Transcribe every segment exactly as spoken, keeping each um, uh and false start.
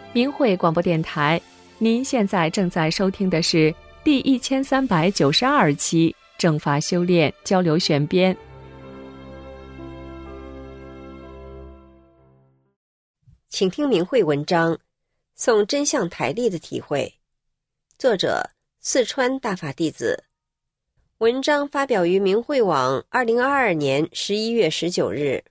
明慧广播电台，您现在正在收听的是第一千三百九十二期正法修炼交流选编。 请听明慧文章《诵真相台历的体会》，作者四川大法弟子。文章发表于明慧网二零二二年十一月十九日。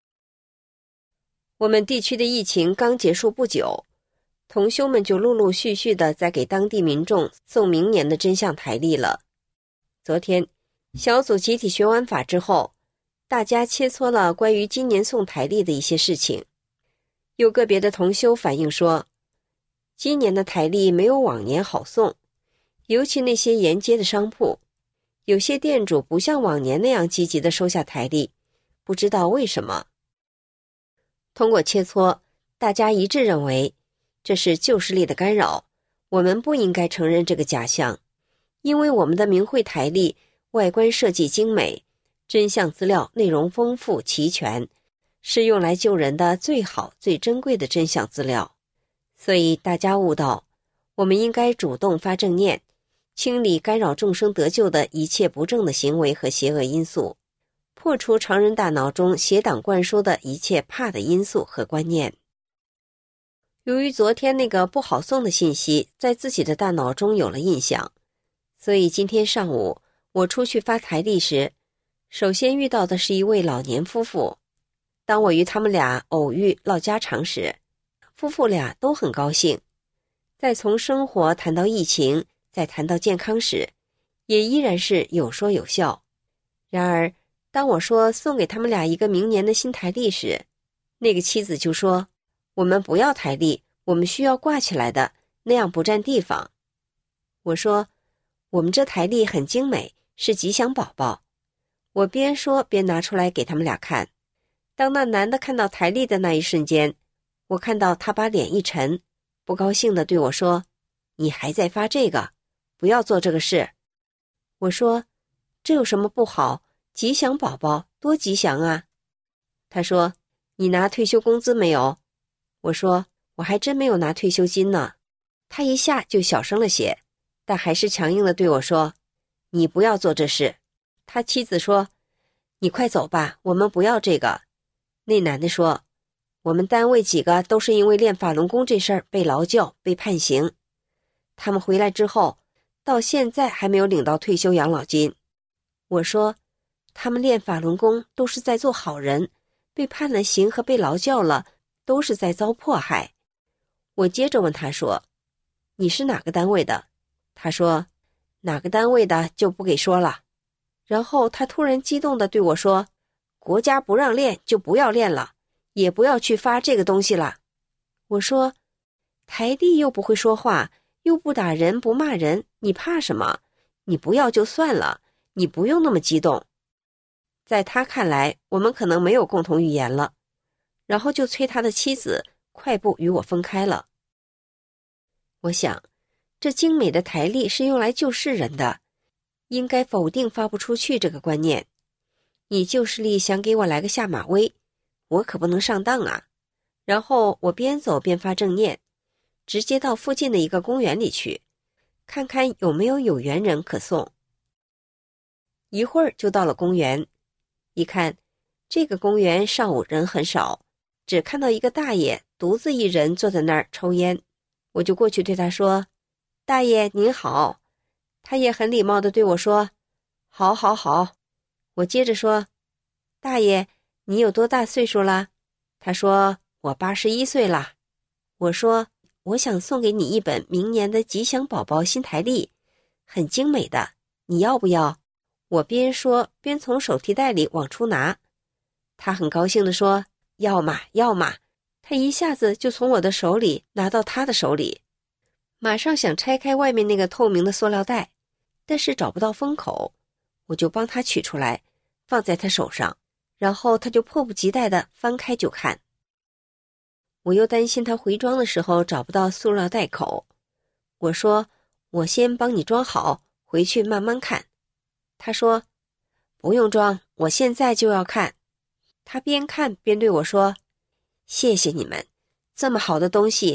我们地区的疫情刚结束不久，同修们就陆陆续续地在给当地民众送明年的真相台历了。昨天小组集体学完法之后，大家切磋了关于今年送台历的一些事情。有个别的同修反映说，今年的台历没有往年好送，尤其那些沿街的商铺，有些店主不像往年那样积极地收下台历，不知道为什么。通过切磋，大家一致认为这是旧势力的干扰，我们不应该承认这个假象，因为我们的明慧台历外观设计精美，真相资料内容丰富齐全，是用来救人的最好最珍贵的真相资料。所以大家悟道，我们应该主动发正念，清理干扰众生得救的一切不正的行为和邪恶因素，破除常人大脑中邪党灌输的一切怕的因素和观念。由于昨天那个不好送的信息在自己的大脑中有了印象，所以今天上午我出去发台历时，首先遇到的是一位老年夫妇。当我与他们俩偶遇唠家常时，夫妇俩都很高兴。在从生活谈到疫情，再谈到健康时，也依然是有说有笑。然而当我说送给他们俩一个明年的新台历时，那个妻子就说，我们不要台历，我们需要挂起来的，那样不占地方。我说，我们这台历很精美，是吉祥宝宝。我边说边拿出来给他们俩看。当那男的看到台历的那一瞬间，我看到他把脸一沉，不高兴地对我说，你还在发这个，不要做这个事。我说，这有什么不好，吉祥宝宝多吉祥啊。他说，你拿退休工资没有？我说，我还真没有拿退休金呢。他一下就小声了些，但还是强硬地对我说，你不要做这事。他妻子说，你快走吧，我们不要这个。那男的说，我们单位几个都是因为练法轮功这事儿被劳教被判刑，他们回来之后到现在还没有领到退休养老金。我说，他们练法轮功都是在做好人，被判了刑和被劳教了，都是在遭迫害。我接着问他说，你是哪个单位的？他说，哪个单位的就不给说了。然后他突然激动地对我说，国家不让练就不要练了，也不要去发这个东西了。我说，台历又不会说话，又不打人不骂人，你怕什么？你不要就算了，你不用那么激动。在他看来，我们可能没有共同语言了，然后就催他的妻子快步与我分开了。我想，这精美的台历是用来救世人的，应该否定发不出去这个观念。你旧势力想给我来个下马威，我可不能上当啊。然后我边走边发正念，直接到附近的一个公园里去，看看有没有有缘人可送。一会儿就到了公园，一看这个公园上午人很少，只看到一个大爷独自一人坐在那儿抽烟。我就过去对他说，大爷您好。他也很礼貌地对我说，好好好。我接着说，大爷你有多大岁数了？他说，我八十一岁了。我说，我想送给你一本明年的吉祥宝宝新台历，很精美的，你要不要？我边说边从手提袋里往出拿。他很高兴地说，要嘛要嘛。他一下子就从我的手里拿到他的手里，马上想拆开外面那个透明的塑料袋，但是找不到封口，我就帮他取出来放在他手上，然后他就迫不及待地翻开就看。我又担心他回装的时候找不到塑料袋口，我说，我先帮你装好，回去慢慢看。他说，不用装，我现在就要看。他边看边对我说，谢谢你们，这么好的东西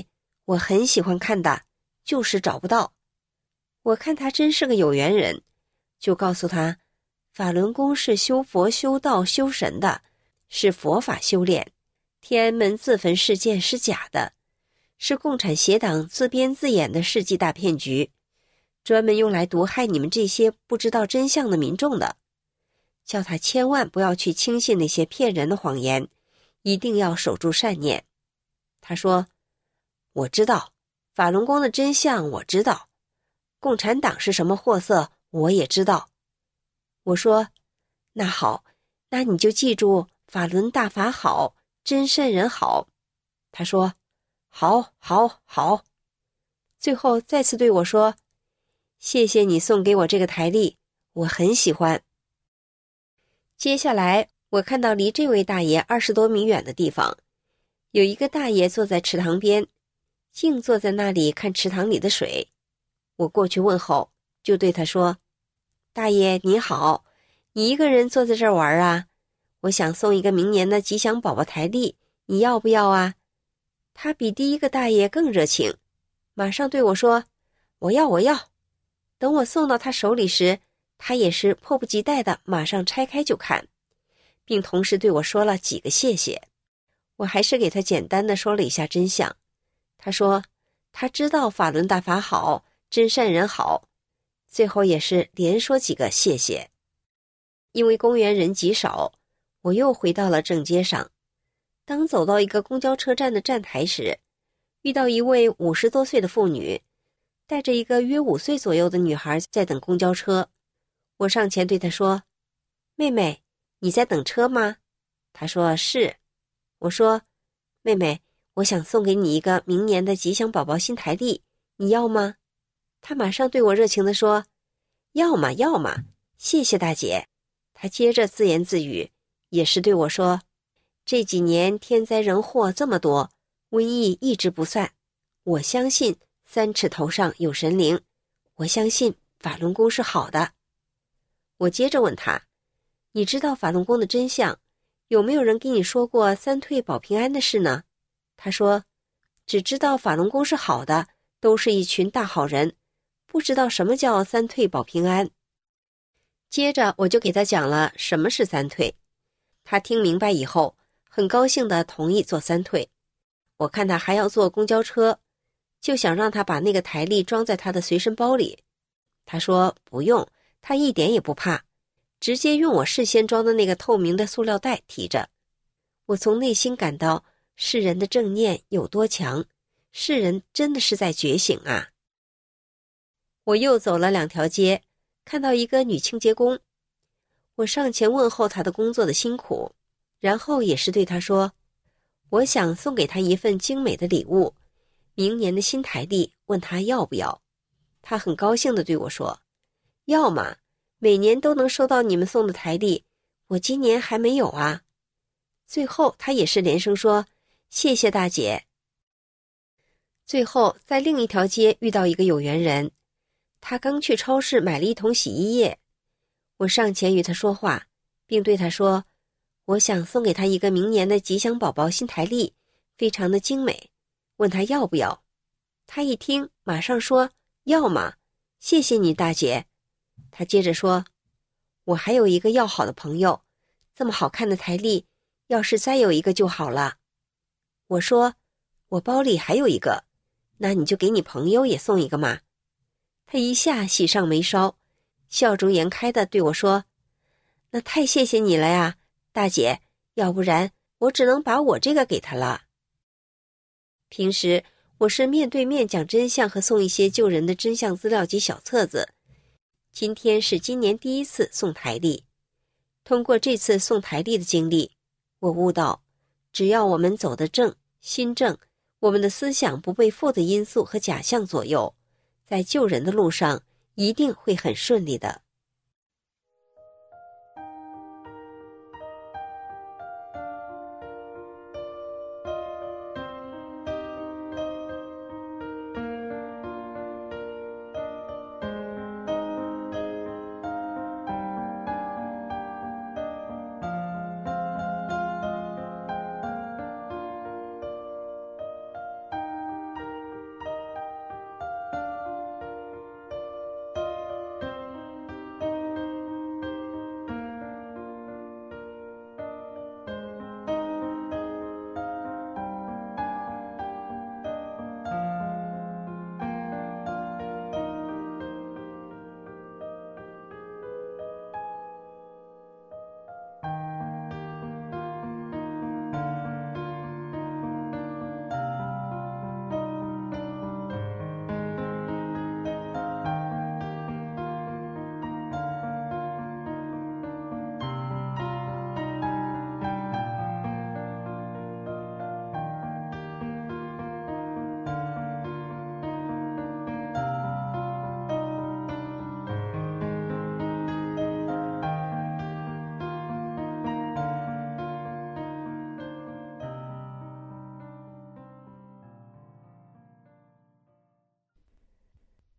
我很喜欢看的，就是找不到。我看他真是个有缘人，就告诉他，法轮功是修佛修道修神的，是佛法修炼，天安门自焚事件是假的，是共产邪党自编自演的世纪大骗局，专门用来毒害你们这些不知道真相的民众的，叫他千万不要去轻信那些骗人的谎言，一定要守住善念。他说，我知道，法轮功的真相我知道，共产党是什么货色我也知道。我说，那好，那你就记住法轮大法好，真善人好。他说，好好好。最后再次对我说，谢谢你送给我这个台历，我很喜欢。接下来我看到离这位大爷二十多米远的地方，有一个大爷坐在池塘边，静坐在那里看池塘里的水。我过去问候，就对他说，大爷你好，你一个人坐在这儿玩啊？我想送一个明年的吉祥宝宝台历，你要不要啊？他比第一个大爷更热情，马上对我说，我要我要。等我送到他手里时，他也是迫不及待的马上拆开就看，并同时对我说了几个谢谢。我还是给他简单的说了一下真相。他说他知道法轮大法好，真善人好，最后也是连说几个谢谢。因为公园人极少，我又回到了正街上。当走到一个公交车站的站台时，遇到一位五十多岁的妇女，带着一个约五岁左右的女孩在等公交车。我上前对她说，妹妹，你在等车吗？她说是。我说，妹妹，我想送给你一个明年的吉祥宝宝新台历，你要吗？她马上对我热情地说，要嘛要嘛，谢谢大姐。她接着自言自语，也是对我说，这几年天灾人祸这么多，瘟疫一直不散，我相信三尺头上有神灵，我相信法轮功是好的。我接着问他，你知道法轮功的真相，有没有人跟你说过三退保平安的事呢？他说，只知道法轮功是好的，都是一群大好人，不知道什么叫三退保平安。接着我就给他讲了什么是三退，他听明白以后，很高兴地同意做三退。我看他还要坐公交车，就想让他把那个台历装在他的随身包里。他说不用，他一点也不怕，直接用我事先装的那个透明的塑料袋提着。我从内心感到世人的正念有多强，世人真的是在觉醒啊。我又走了两条街，看到一个女清洁工，我上前问候她的工作的辛苦，然后也是对她说，我想送给她一份精美的礼物，明年的新台历，问她要不要。她很高兴地对我说，要嘛，每年都能收到你们送的台历，我今年还没有啊。最后她也是连声说，谢谢大姐。最后在另一条街遇到一个有缘人，他刚去超市买了一桶洗衣液，我上前与他说话，并对他说，我想送给他一个明年的吉祥宝宝新台历，非常的精美，问他要不要。他一听马上说，要嘛，谢谢你大姐。他接着说，我还有一个要好的朋友，这么好看的台历，要是再有一个就好了。我说，我包里还有一个，那你就给你朋友也送一个嘛。他一下喜上眉梢，笑逐颜开地对我说，那太谢谢你了呀，大姐，要不然我只能把我这个给他了。平时我是面对面讲真相和送一些救人的真相资料及小册子，今天是今年第一次送台历。通过这次送台历的经历，我悟到，只要我们走得正，心正，我们的思想不被负的因素和假象左右，在救人的路上一定会很顺利的。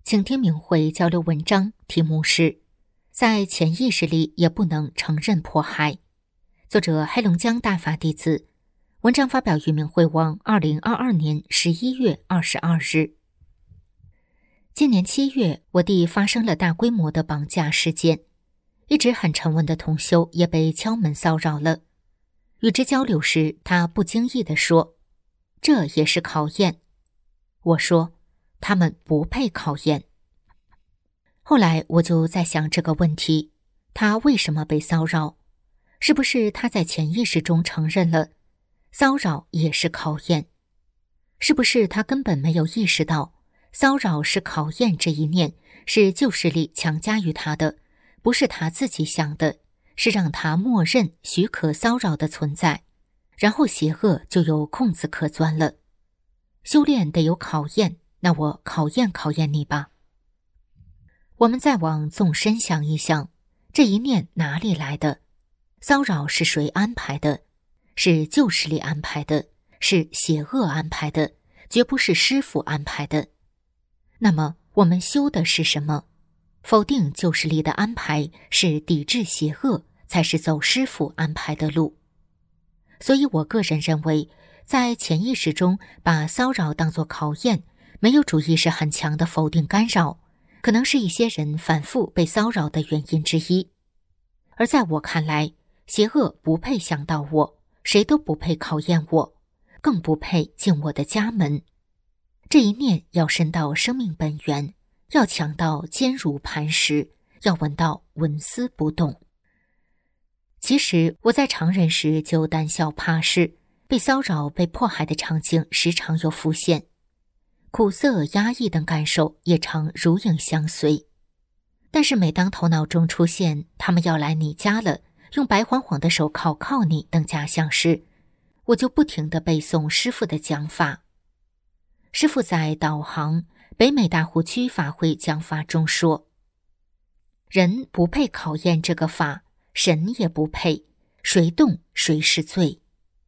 请听明慧交流文章，题目是在潜意识里也不能承认迫害，作者黑龙江大法弟子，文章发表于明慧网二零二二年十一月二十二日。今年七月，我弟发生了大规模的绑架事件，一直很沉稳的同修也被敲门骚扰了。与之交流时，他不经意地说，这也是考验。我说，他们不配考验。后来我就在想这个问题，他为什么被骚扰？是不是他在潜意识中承认了骚扰也是考验？是不是他根本没有意识到骚扰是考验这一念是旧势力强加于他的，不是他自己想的，是让他默认许可骚扰的存在，然后邪恶就有空子可钻了。修炼得有考验，那我考验考验你吧。我们再往纵深想一想，这一念哪里来的？骚扰是谁安排的？是旧势力安排的，是邪恶安排的，绝不是师父安排的。那么我们修的是什么？否定旧势力的安排是抵制邪恶，才是走师父安排的路。所以我个人认为，在潜意识中把骚扰当作考验，没有主意识很强的否定干扰，可能是一些人反复被骚扰的原因之一。而在我看来，邪恶不配想到我，谁都不配考验我，更不配进我的家门。这一念要深到生命本源，要强到坚如磐石，要稳到纹丝不动。其实我在常人时就胆小怕事，被骚扰被迫害的场景时常有浮现，苦涩压抑等感受也常如影相随。但是每当头脑中出现他们要来你家了，用白晃晃的手铐铐你等假象时，我就不停地背诵师父的讲法。师父在导航北美大湖区法会讲法中说，人不配考验这个法，神也不配，谁动谁是罪。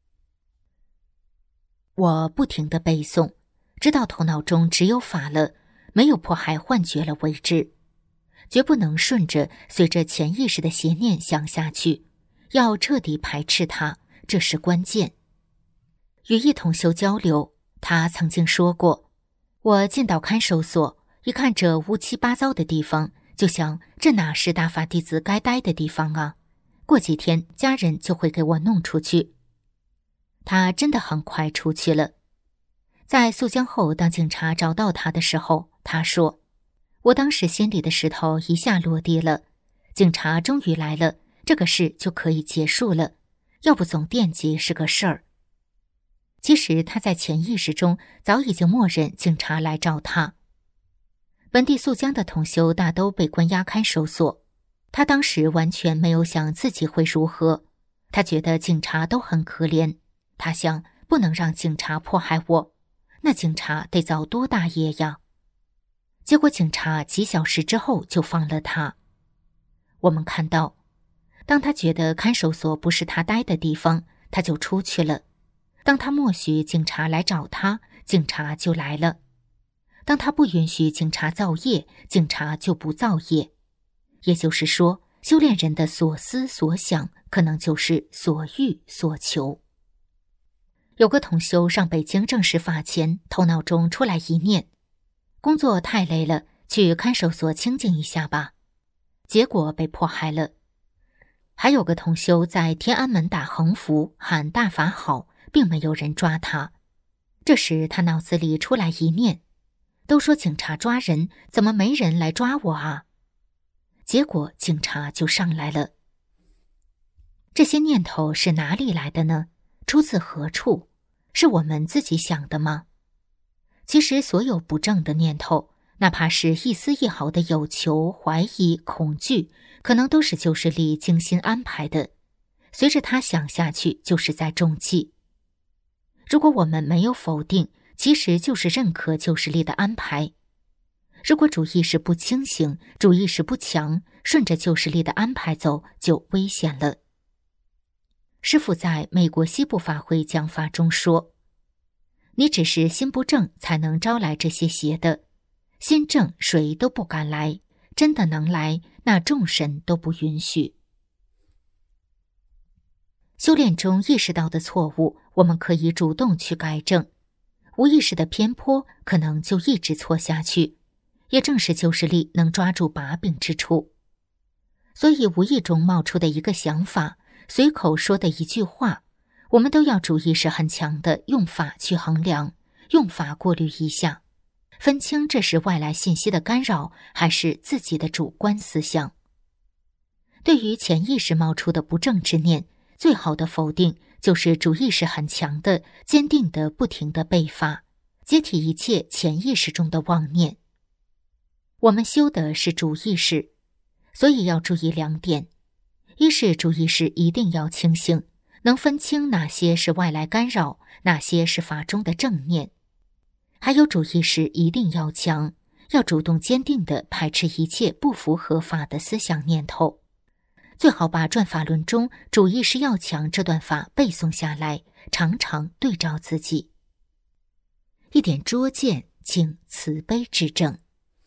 我不停地背诵，直到头脑中只有法了，没有迫害幻觉了为止，绝不能顺着随着潜意识的邪念想下去，要彻底排斥它，这是关键。与一同修交流，他曾经说过，我进到看守所，一看这乌七八糟的地方，就想这哪是大法弟子该待的地方啊，过几天家人就会给我弄出去。他真的很快出去了。在溯江后，当警察找到他的时候，他说，我当时心里的石头一下落地了，警察终于来了，这个事就可以结束了，要不总惦记是个事儿。其实他在潜意识中早已经默认警察来找他。本地溯江的同修大都被关押看守所，他当时完全没有想自己会如何，他觉得警察都很可怜，他想不能让警察迫害我，那警察得遭多大业呀？结果警察几小时之后就放了他。我们看到，当他觉得看守所不是他待的地方，他就出去了。当他默许警察来找他，警察就来了。当他不允许警察造业，警察就不造业。也就是说，修炼人的所思所想，可能就是所欲所求。有个同修上北京正式法前，头脑中出来一念，工作太累了，去看守所清静一下吧。结果被迫害了。还有个同修在天安门打横幅，喊大法好，并没有人抓他。这时他脑子里出来一念，都说警察抓人，怎么没人来抓我啊？结果警察就上来了。这些念头是哪里来的呢？出自何处？是我们自己想的吗？其实所有不正的念头，哪怕是一丝一毫的有求、怀疑、恐惧，可能都是旧势力精心安排的，随着他想下去就是在中计。如果我们没有否定，其实就是认可旧势力的安排。如果主意识不清醒，主意识不强，顺着旧势力的安排走，就危险了。师父在美国西部法会讲法中说，你只是心不正才能招来这些邪的， 心正谁都不敢来，真的能来，那众神都不允许。修炼中意识到的错误，我们可以主动去改正，无意识的偏颇可能就一直错下去，也正是旧势力能抓住把柄之处。所以无意中冒出的一个想法，随口说的一句话，我们都要主意识很强的用法去衡量，用法过滤一下，分清这是外来信息的干扰，还是自己的主观思想。对于潜意识冒出的不正之念，最好的否定就是主意识很强的、坚定的、不停的背发，解体一切潜意识中的妄念。我们修的是主意识，所以要注意两点：一是主意识一定要清醒，能分清哪些是外来干扰，哪些是法中的正念；还有主意识一定要强，要主动坚定地排斥一切不符合法的思想念头。最好把转法轮中主意识要强这段法背诵下来，常常对照自己。一点拙见，请慈悲指正。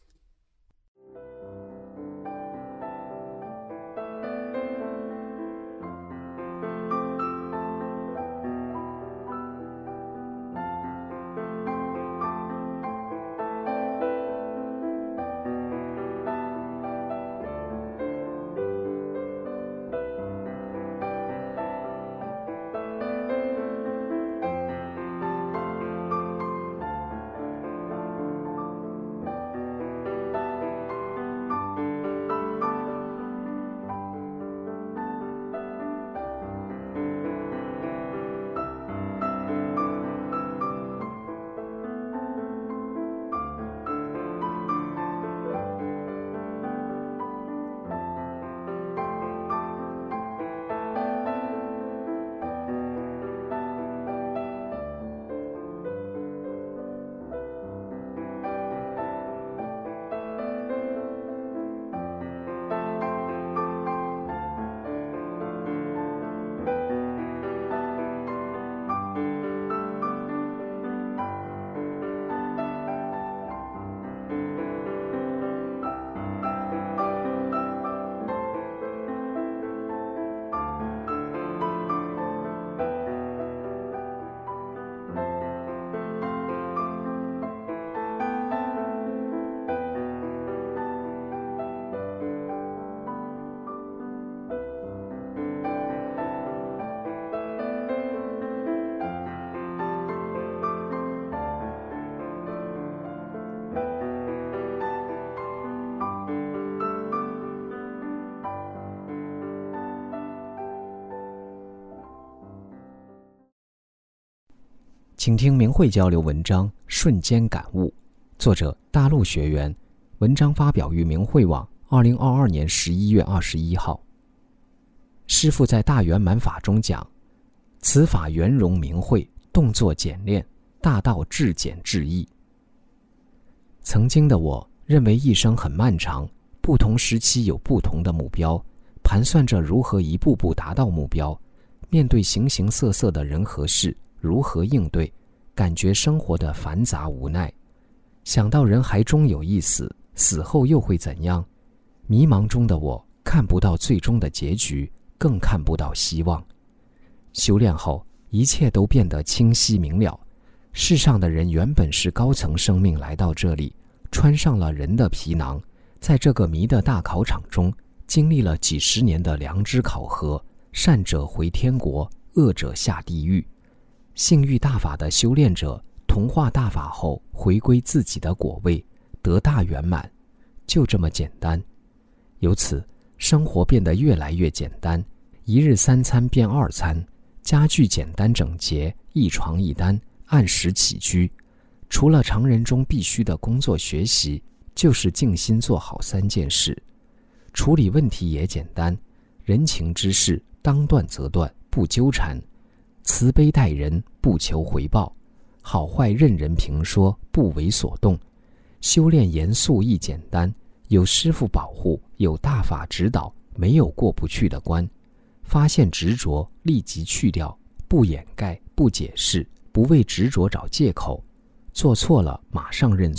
请听明慧交流文章《瞬间感悟》，作者大陆学员，文章发表于明慧网二零二二年十一月二十一号。师父在大圆满法中讲，此法圆融明慧，动作简练，大道至简至易。曾经的我认为一生很漫长，不同时期有不同的目标，盘算着如何一步步达到目标，面对形形色色的人和事如何应对，感觉生活的繁杂无奈。想到人还终有一死，死后又会怎样？迷茫中的我看不到最终的结局，更看不到希望。修炼后，一切都变得清晰明了。世上的人原本是高层生命来到这里，穿上了人的皮囊，在这个迷的大考场中，经历了几十年的良知考核，善者回天国，恶者下地狱。性欲大法的修炼者同化大法后，回归自己的果位，得大圆满，就这么简单。由此，生活变得越来越简单，一日三餐变二餐，家具简单整洁，一床一单，按时起居。除了常人中必须的工作学习，就是静心做好三件事。处理问题也简单，人情之事当断则断，不纠缠。慈悲待人，不求回报，好坏任人评说，不为所动。修炼严肃亦简单，有师父保护，有大法指导，没有过不去的关。发现执着，立即去掉，不掩盖，不解释，不为执着找借口。做错了马上认错，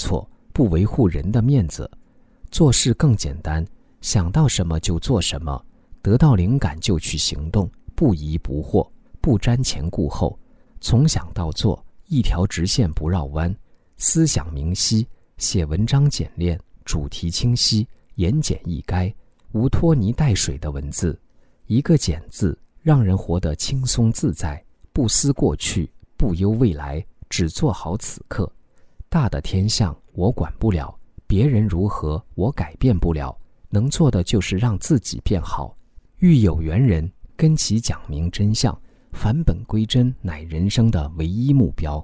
不维护人的面子，做事更简单，想到什么就做什么，得到灵感就去行动，不疑不惑，不瞻前顾后，从想到做，一条直线不绕弯，思想明晰，写文章简练，主题清晰，言简意赅，无拖泥带水的文字。一个简字让人活得轻松自在，不思过去，不忧未来，只做好此刻。大的天象我管不了，别人如何我改变不了，能做的就是让自己变好。遇有缘人，跟其讲明真相，返本归真乃人生的唯一目标。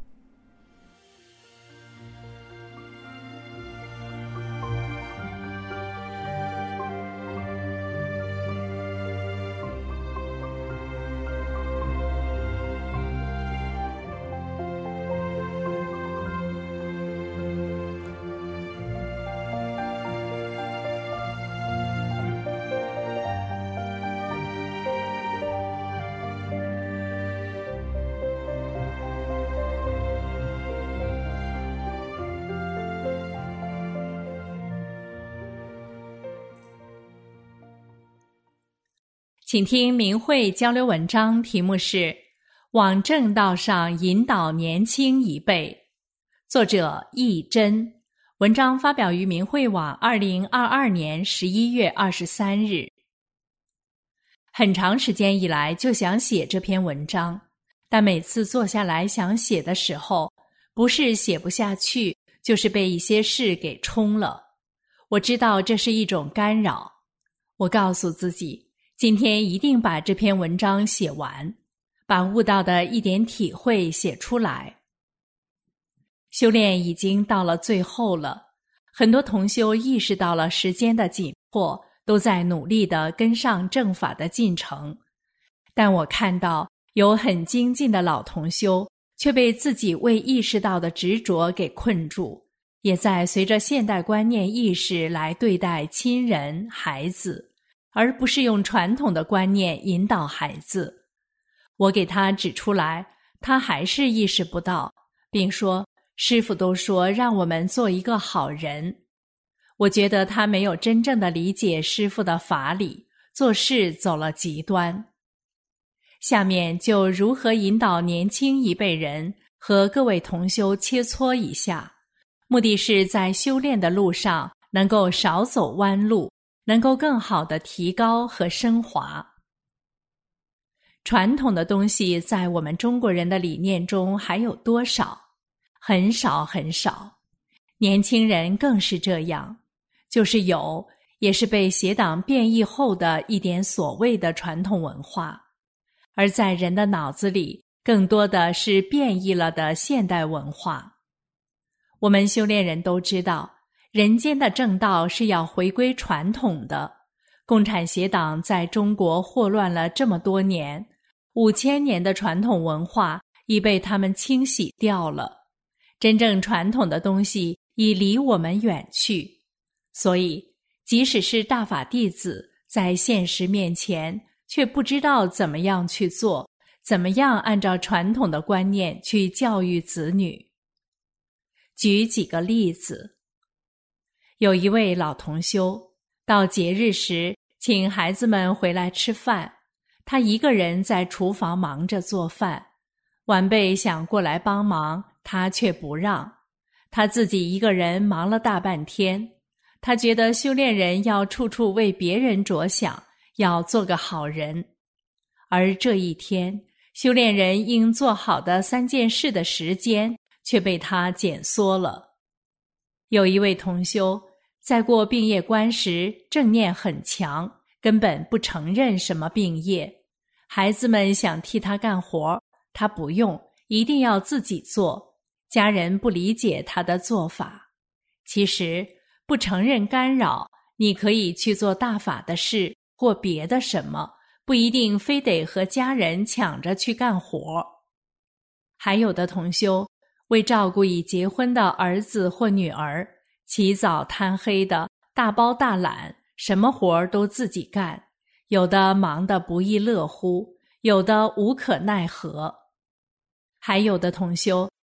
请听明慧交流文章，题目是往正道上引导年轻一辈，作者易真，文章发表于明慧网二零二二年十一月二十三日。很长时间以来就想写这篇文章，但每次坐下来想写的时候，不是写不下去，就是被一些事给冲了。我知道这是一种干扰，我告诉自己今天一定把这篇文章写完，把悟到的一点体会写出来。修炼已经到了最后了，很多同修意识到了时间的紧迫，都在努力地跟上正法的进程。但我看到有很精进的老同修，却被自己未意识到的执着给困住，也在随着现代观念意识来对待亲人、孩子，而不是用传统的观念引导孩子。我给他指出来，他还是意识不到，并说师父都说让我们做一个好人。我觉得他没有真正的理解师父的法理，做事走了极端。下面就如何引导年轻一辈人和各位同修切磋一下，目的是在修炼的路上能够少走弯路，能够更好地提高和升华。传统的东西在我们中国人的理念中还有多少？很少很少。年轻人更是这样，就是有，也是被邪党变异后的一点所谓的传统文化，而在人的脑子里，更多的是变异了的现代文化。我们修炼人都知道，人间的正道是要回归传统的。共产邪党在中国祸乱了这么多年，五千年的传统文化已被他们清洗掉了，真正传统的东西已离我们远去。所以即使是大法弟子，在现实面前却不知道怎么样去做，怎么样按照传统的观念去教育子女。举几个例子，有一位老同修，到节日时请孩子们回来吃饭，他一个人在厨房忙着做饭，晚辈想过来帮忙，他却不让，他自己一个人忙了大半天。他觉得修炼人要处处为别人着想，要做个好人。而这一天，修炼人应做好的三件事的时间却被他减缩了。有一位同修在过病业关时，正念很强，根本不承认什么病业。孩子们想替他干活，他不用，一定要自己做。家人不理解他的做法。其实不承认干扰，你可以去做大法的事或别的什么，不一定非得和家人抢着去干活。还有的同修为照顾已结婚的儿子或女儿，起早贪黑的，大包大揽，什么活儿都自己干，有的忙得不亦乐乎，有的无可奈何。还有的同修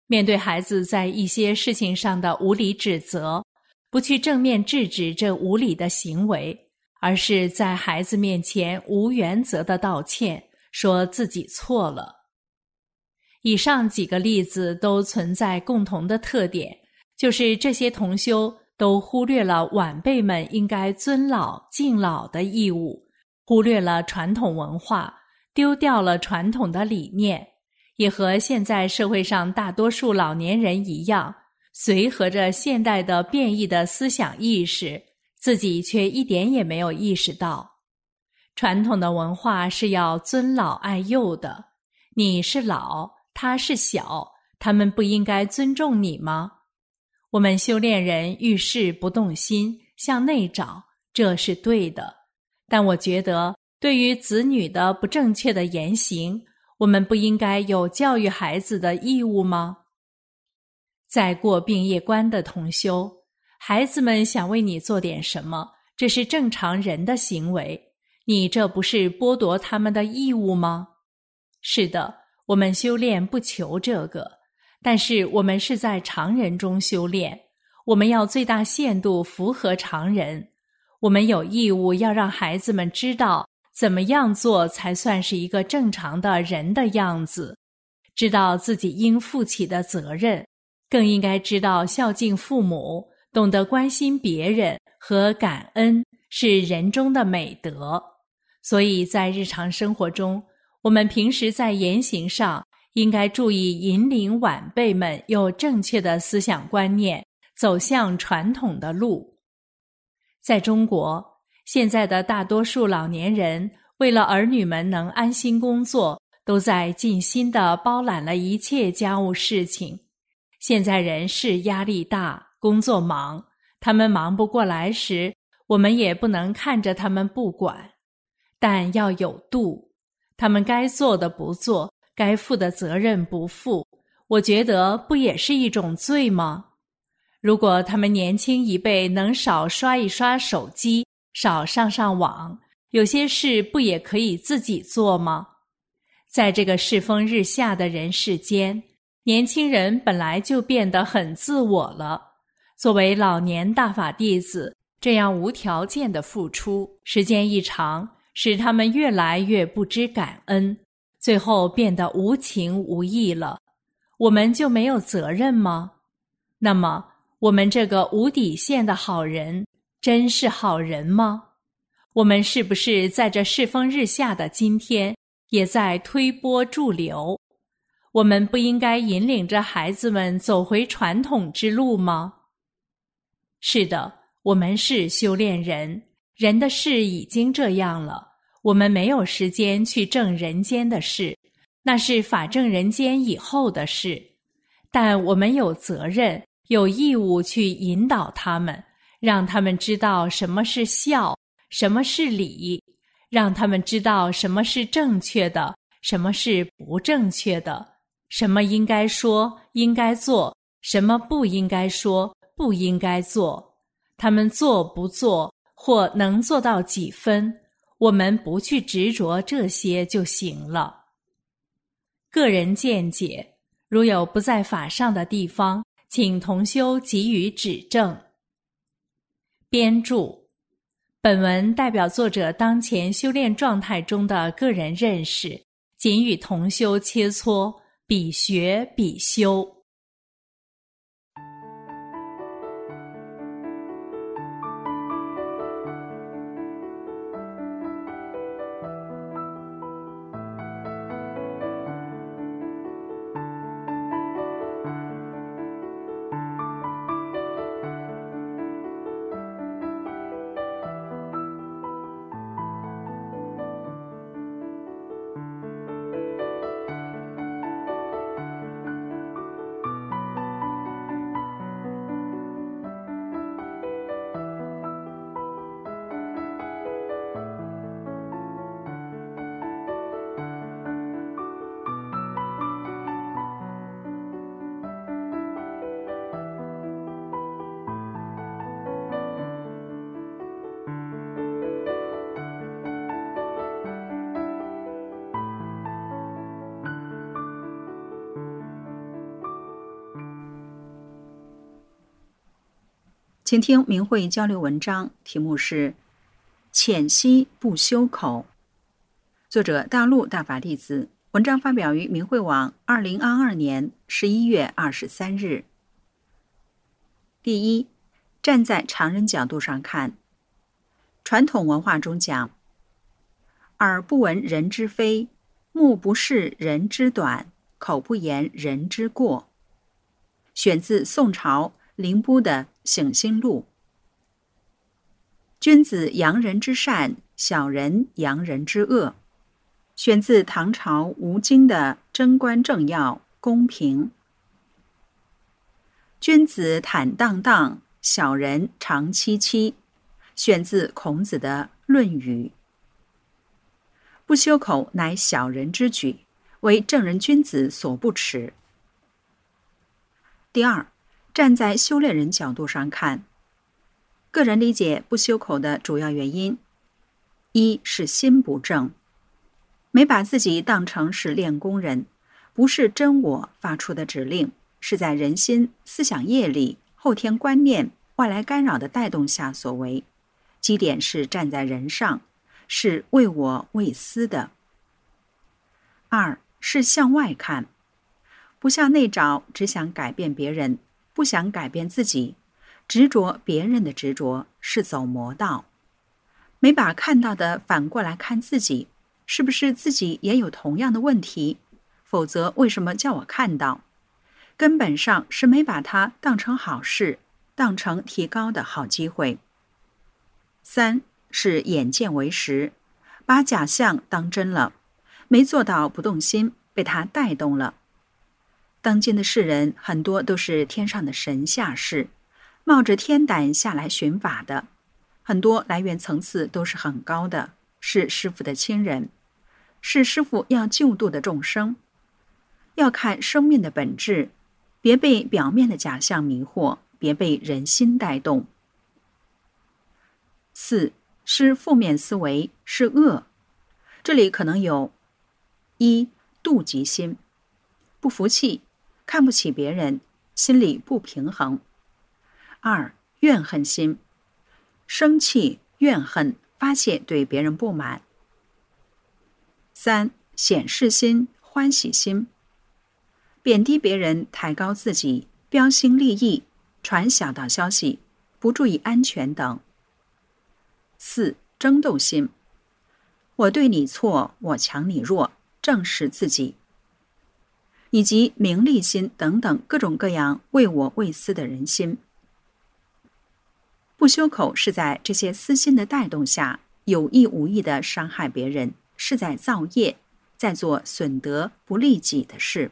面对孩子在一些事情上的无理指责，不去正面制止这无理的行为，而是在孩子面前无原则的道歉，说自己错了。以上几个例子都存在共同的特点，就是这些同修都忽略了晚辈们应该尊老敬老的义务，忽略了传统文化，丢掉了传统的理念，也和现在社会上大多数老年人一样，随和着现代的变异的思想意识，自己却一点也没有意识到。传统的文化是要尊老爱幼的，你是老，他是小，他们不应该尊重你吗？我们修炼人遇事不动心，向内找，这是对的。但我觉得，对于子女的不正确的言行，我们不应该有教育孩子的义务吗？在过病业关的同修，孩子们想为你做点什么，这是正常人的行为，你这不是剥夺他们的义务吗？是的，我们修炼不求这个，但是我们是在常人中修炼，我们要最大限度符合常人，我们有义务要让孩子们知道怎么样做才算是一个正常的人的样子，知道自己应负起的责任，更应该知道孝敬父母，懂得关心别人和感恩是人中的美德。所以在日常生活中，我们平时在言行上应该注意引领晚辈们有正确的思想观念，走向传统的路。在中国，现在的大多数老年人为了儿女们能安心工作，都在尽心地包揽了一切家务事情。现在人是压力大，工作忙，他们忙不过来时，我们也不能看着他们不管，但要有度，他们该做的不做，该负的责任不负，我觉得不也是一种罪吗？如果他们年轻一辈能少刷一刷手机，少上上网，有些事不也可以自己做吗？在这个世风日下的人世间，年轻人本来就变得很自我了。作为老年大法弟子，这样无条件的付出，时间一长，使他们越来越不知感恩，最后变得无情无义了。我们就没有责任吗？那么，我们这个无底线的好人，真是好人吗？我们是不是在这世风日下的今天，也在推波助流？我们不应该引领着孩子们走回传统之路吗？是的，我们是修炼人，人的事已经这样了，我们没有时间去正人间的事，那是法正人间以后的事。但我们有责任，有义务去引导他们，让他们知道什么是孝，什么是礼，让他们知道什么是正确的，什么是不正确的，什么应该说，应该做，什么不应该说，不应该做。他们做不做，或能做到几分，我们不去执着这些就行了。个人见解，如有不在法上的地方，请同修给予指正。编注：本文代表作者当前修炼状态中的个人认识，仅与同修切磋，彼学彼修。 请听明慧交流文章，题目是浅析不修口，作者大陆大法弟子，文章发表于明慧网二零二二年十一月二十三日。第一，站在常人角度上看，传统文化中讲，耳不闻人之非，目不视人之短，口不言人之过，选自宋朝凌波的《醒心录》。君子扬人之善，小人扬人之恶，选自唐朝吴京的《贞观政要·公平》。君子坦荡荡，小人长戚戚，选自孔子的《论语》。不修口乃小人之举，为正人君子所不耻。第二，站在修炼人角度上看，个人理解不修口的主要原因，一是心不正，没把自己当成是练功人，不是真我发出的指令，是在人心、思想业力、后天观念、外来干扰的带动下所为，基点是站在人上，是为我为私的。二是向外看，不向内找，只想改变别人，不想改变自己，执着别人的执着是走魔道，没把看到的反过来看自己，是不是自己也有同样的问题？否则为什么叫我看到？根本上是没把它当成好事，当成提高的好机会。三是眼见为实，把假象当真了，没做到不动心，被它带动了。当今的世人很多都是天上的神下士，冒着天胆下来寻法的，很多来源层次都是很高的，是师父的亲人，是师父要救度的众生。要看生命的本质，别被表面的假象迷惑，别被人心带动。四是负面思维，是恶。这里可能有一妒忌心，不服气，看不起别人，心里不平衡。二怨恨心，生气怨恨，发泄对别人不满。三显示心，欢喜心，贬低别人，抬高自己，标新立异，传小道消息，不注意安全等。四争斗心，我对你错，我强你弱，证实自己。以及名利心等等各种各样为我为私的人心。不修口是在这些私心的带动下，有意无意地伤害别人，是在造业，在做损德不利己的事。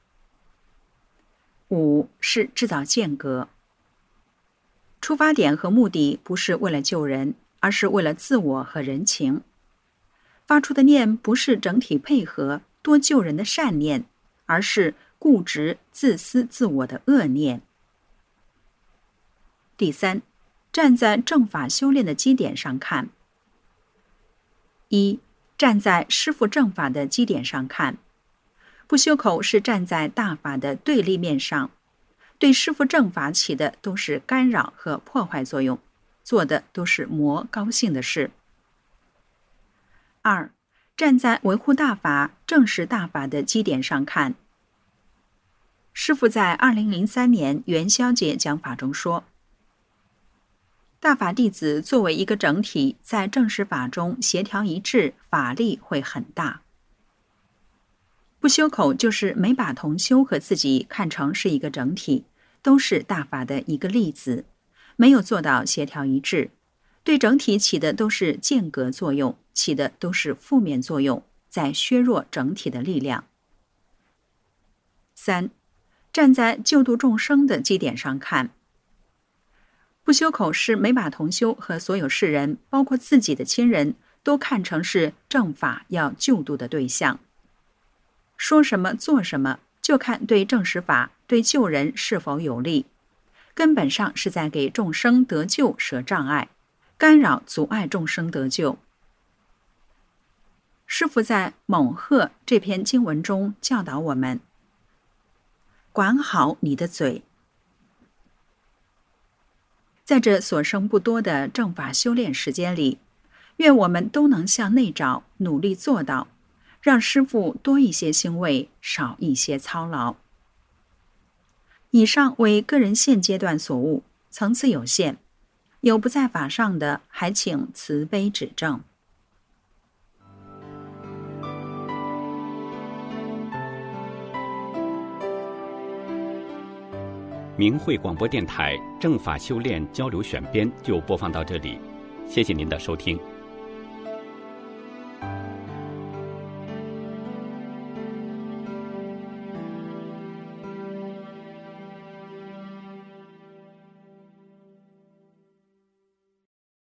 五是制造间隔，出发点和目的不是为了救人，而是为了自我和人情。发出的念不是整体配合多救人的善念，而是固执自私自我的恶念。第三，站在正法修炼的基点上看。一，站在师父正法的基点上看，不修口是站在大法的对立面上，对师父正法起的都是干扰和破坏作用，做的都是魔高兴的事。二，站在维护大法、正视大法的基点上看。师父在二零零三年元宵节讲法中说，大法弟子作为一个整体，在正视法中协调一致，法力会很大。不修口就是没把同修和自己看成是一个整体，都是大法的一个粒子，没有做到协调一致，对整体起的都是间隔作用，起的都是负面作用，在削弱整体的力量。三，站在救度众生的基点上看，不修口是没把同修和所有世人，包括自己的亲人，都看成是正法要救度的对象。说什么做什么，就看对正实法、对救人是否有利，根本上是在给众生得救设障碍，干扰阻碍众生得救。师父在《猛鹤》这篇经文中教导我们，管好你的嘴。 在这所剩不多的正法修炼时间里，愿我们都能向内找，努力做到，让师父多一些欣慰，少一些操劳。以上为个人现阶段所悟，层次有限，有不在法上的，还请慈悲指正。 明慧广播电台正法修炼交流选编就播放到这里，谢谢您的收听。